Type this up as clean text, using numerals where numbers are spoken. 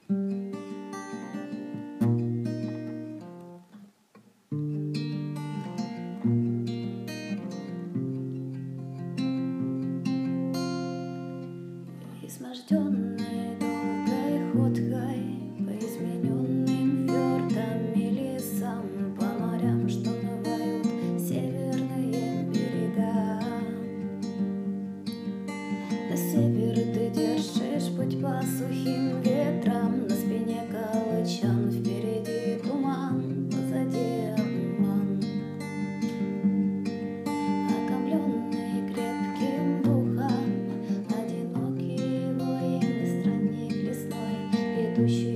Изможденной долгой ходкой по измененным фьордам и лесам, по морям, что омывают северные берега. На север ты держишь путь по сухим ветрам, на спине калачан, впереди туман, позади обман. Окомленный крепким духом, одинокий воин, странник лесной, идущий